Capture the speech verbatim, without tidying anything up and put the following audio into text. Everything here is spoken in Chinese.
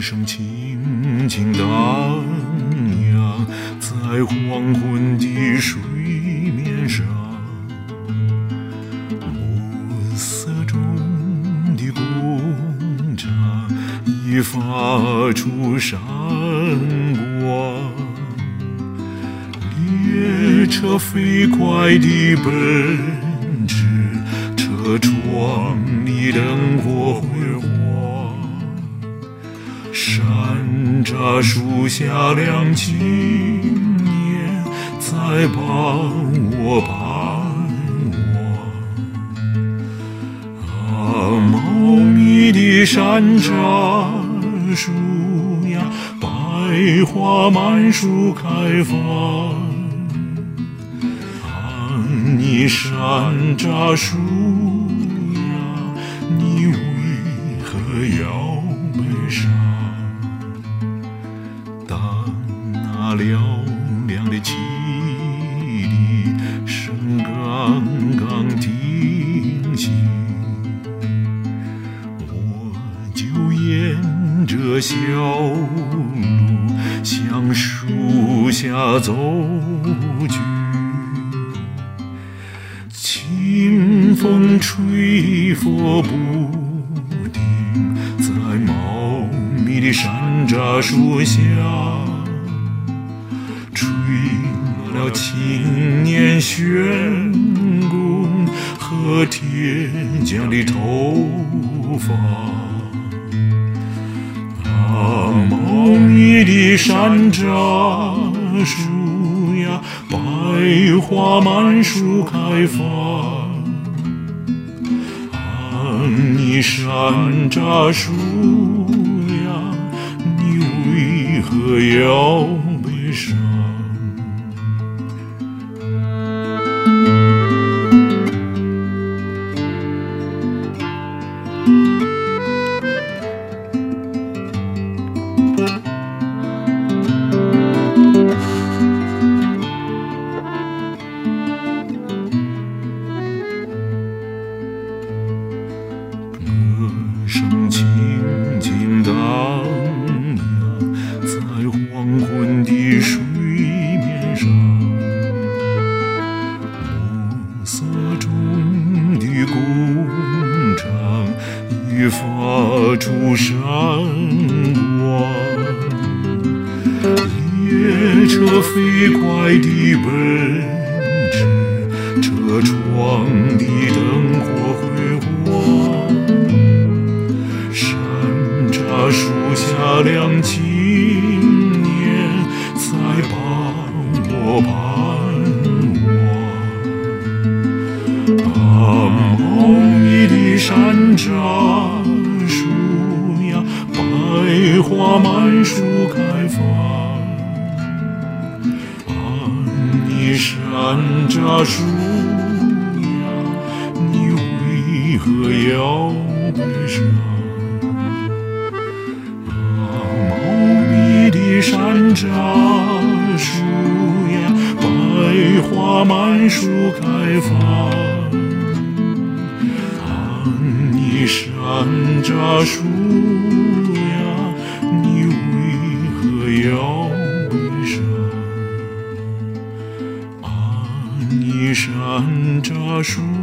声轻轻荡漾在黄昏的水面上，暮色中的工厂已发出闪光，列车飞快地奔驰，车窗里灯火辉煌，山楂树下两青年在帮我盼望。啊，茂密的山楂树呀，百花满树开放。啊，你山楂树呀，你为何要悲伤？当那嘹亮的汽笛声刚刚停息，我就沿着小路向树下走去。清风吹拂不停，在茂密的山楂树下，吹落了青年旋弓和铁匠的头发。啊，茂密的山楂树呀，百花满树开放。啊，你山楂树呀，你为何要悲伤？声轻轻荡漾在黄昏的水面上，暮色中的工厂已发出闪光，列车飞快地奔驰，车窗的灯火辉煌，树下两青年在帮我盼望。啊，茂密的山楂树呀，百花满树开放。啊，你山楂树呀，你为何要悲伤？山楂树呀，百花满树开放。啊，你山楂树呀，你为何要悲伤？啊，你山楂树